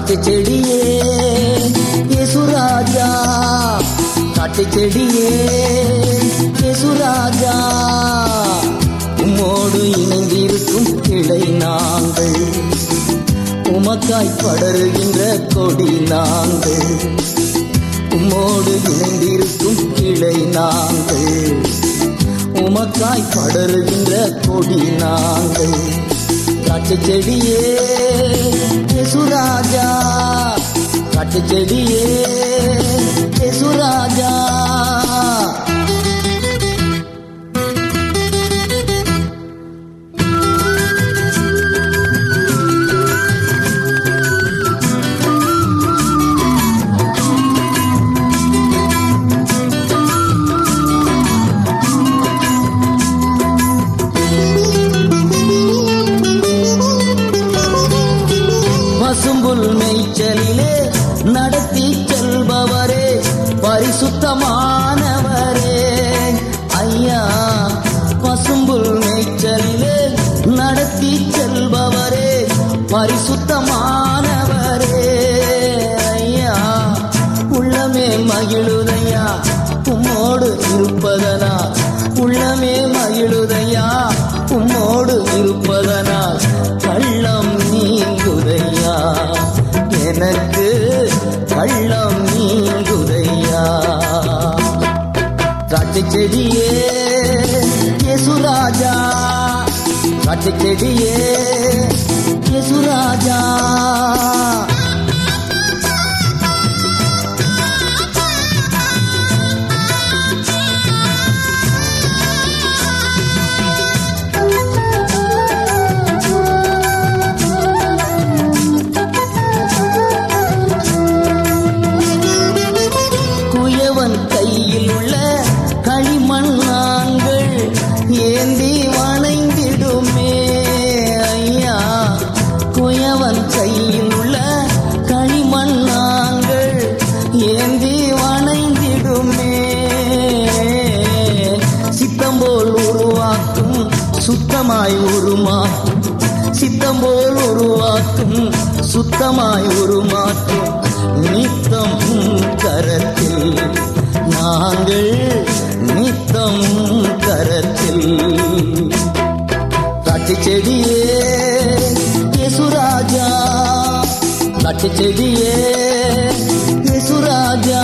காட்டு செடியே யேசுராஜா, காட்டு செடியே யேசுராஜா, உம்மோடு இணைந்திருக்கும் கிளை நாங்கள், உமக்காய் படருகின்ற கொடி நாங்கள், உம்மோடு இணைந்திருக்கும் கிளை நாங்கள், உமக்காய் படருகின்ற கொடி நாங்கள். காட்டு செடியே யேசுராஜா, காட்டு செடியே யேசுராஜா. பசும்புல் மேய்ச்சலிலே நடத்தி செல்பவரே, பரிசுத்தமானவரே ஐயா, பசும்புல் மேய்ச்சலிலே நடத்தி செல்பவரே, பரிசுத்தமானவரே ஐயா, உள்ளமே மகிழுதையா உம்மோடு இருப்பதனா, உள்ளமே மகிழுதையா உம்மோடு இருப்பதனா, கள்ளம் நீங்குதையா எனக்கு, கள்ளம் நீங்குதையா. காட்டு செடியே யேசுராஜா, காட்டு செடியே யேசுராஜா. கையில் உள்ள களிமண் நாங்கள் ஏந்தி வணங்கிடுமே ஐயா, குயவன் கையில் உள்ள களிமண் நாங்கள் ஏந்தி வணங்கிடுமே. சித்தம் போல் உருவாக்கும் சுத்தமாய் உருமாற்றும், சித்தம் போல் உருவாக்கும் சுத்தமாய் உருமாற்றும், நித்தம் கரத்தில் நாங்கள், நித்தம் கரத்தில். காட்டு செடியே யேசுராஜா, காட்டு செடியே யேசுராஜா.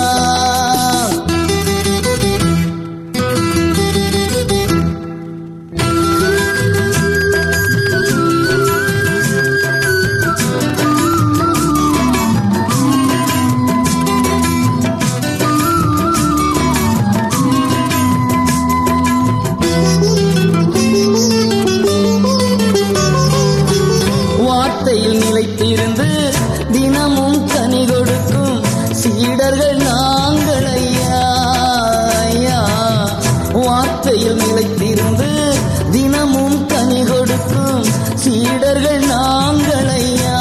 வார்த்தையில் நிலைத்திருந்து தினமும் கனி கொடுக்கும் சீடர்கள் நாங்கள் ஐயா, ஐயா, வார்த்தையில் நிலைத்திருந்து தினமும் கனி கொடுக்கும் சீடர்கள் நாங்கள் ஐயா.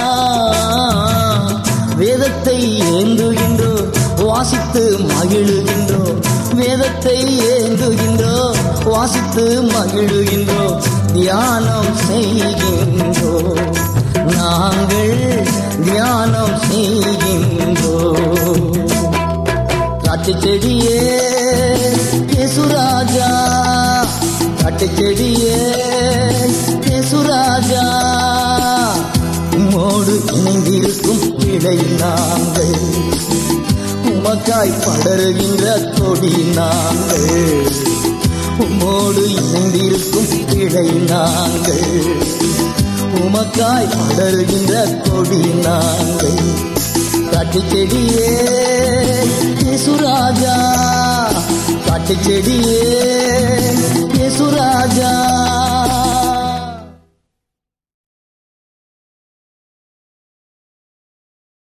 வேதத்தை ஏந்துகின்றோம், வாசித்து மகிழுகின்றோம், வேதத்தை ஏந்துகின்றோம், வாசித்து மகிழுகின்றோம், தியானம் செய்கின்றோம், நாங்கள் தியானம் செய்கின்றோம். காட்டு செடியே யேசுராஜா, காட்டு செடியே யேசுராஜா, உம்மோடு இணைந்திருக்கும் கிளை நாங்கள், உமக்காய் படருகின்ற கொடி நாங்கள், உம்மோடு இணைந்திருக்கும் கிளை நாங்கள், உமக்காய் படருகின்ற கொடி நாங்கள். காட்டு செடியே யேசுராஜா, காட்டு செடியே யேசுராஜா.